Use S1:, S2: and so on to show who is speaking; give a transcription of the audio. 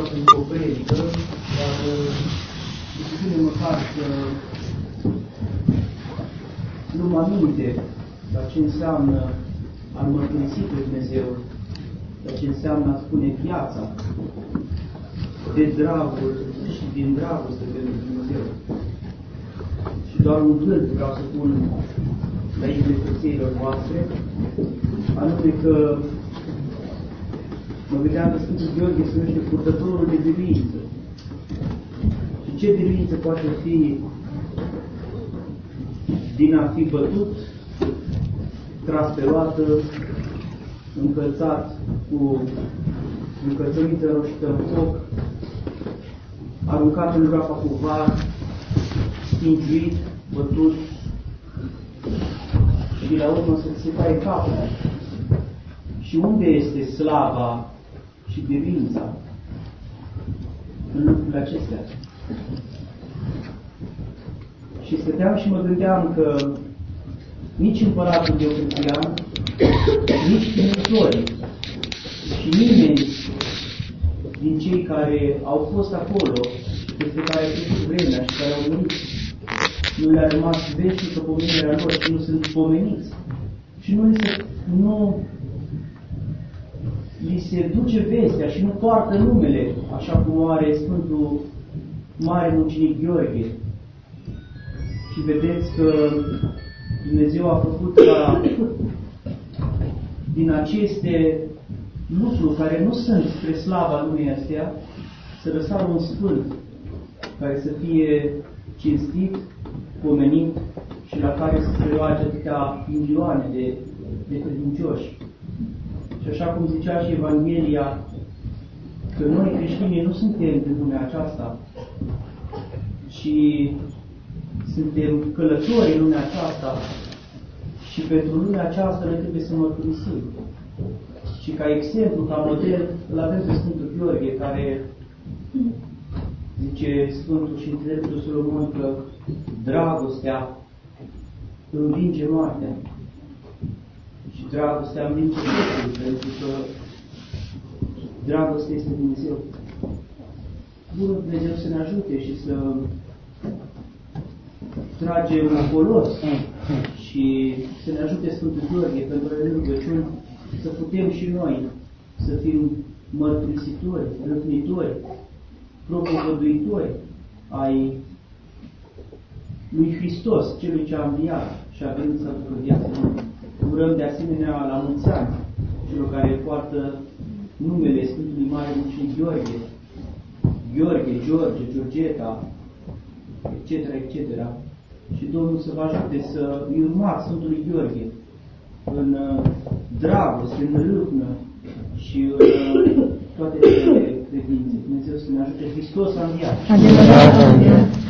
S1: foarte o predică, dar spune măcar să luăm aminte la ce înseamnă a mărturisi pe Dumnezeu, la ce înseamnă a spune viața de dragul și din dragoste pentru Dumnezeu. Și doar un gând vreau să pun la inimile frăților voastre, anume că mă gândeam că Sfântul Gheorghe se numește purtătorul de biruință. Și ce biruință poate fi din a fi bătut, tras pe roată, încălțat cu încălțăminte roșită în foc, aruncat în groapa cu var, stingiuit, bătut și la urmă să se taie capul. Și unde este slava și biruința în lucrurile acestea? Și stăteam și mă gândeam că nici împăratul Diocletian, nici tributorii și nimeni din cei care au fost acolo, despre care a trecut vremea și care au venit, nu le-a rămas veșnică pomenirea lor și nu sunt pomeniți. Și nu li se duce vestea și nu poartă numele, așa cum are Sfântul Mare Mucenic Gheorghe. Și vedeți că Dumnezeu a făcut ca din aceste lucruri care nu sunt spre slava lumii astea, să răsară un sfânt care să fie cinstit, pomenit și la care să se roage atâtea milioane de credincioși. Și așa cum zicea și Evanghelia, că noi creștinii nu suntem din lumea aceasta, ci suntem călători în lumea aceasta și pentru lumea aceasta noi trebuie să mărturisim. Și ca exemplu, ca model, îl avem pe Sfântul Gheorghe, care zice Sfântul și Înțeleptul Solomon că dragostea învinge moartea. Și dragostea învinge totul, pentru că dragostea este Dumnezeu. Bunul Dumnezeu să ne ajute și să tragem un folos și să ne ajute Sfântul Gheorghe pentru rugăciuni, să putem și noi să fim mărturisitori, răpnitori, propovăduitori ai lui Hristos, celui ce a înviat și a venit să aducă viața lui. Urăm de asemenea la mulți ani celor care poartă numele Sfântului Mare Mucenic Gheorghe, Gheorghe, George, Georgeta, etc., etc. Și Domnul să vă ajute să îi urmați Sfântului Gheorghe în dragoste, în râvnă și în toate cele credințe. Dumnezeu să ne ajute. Hristos a înviat.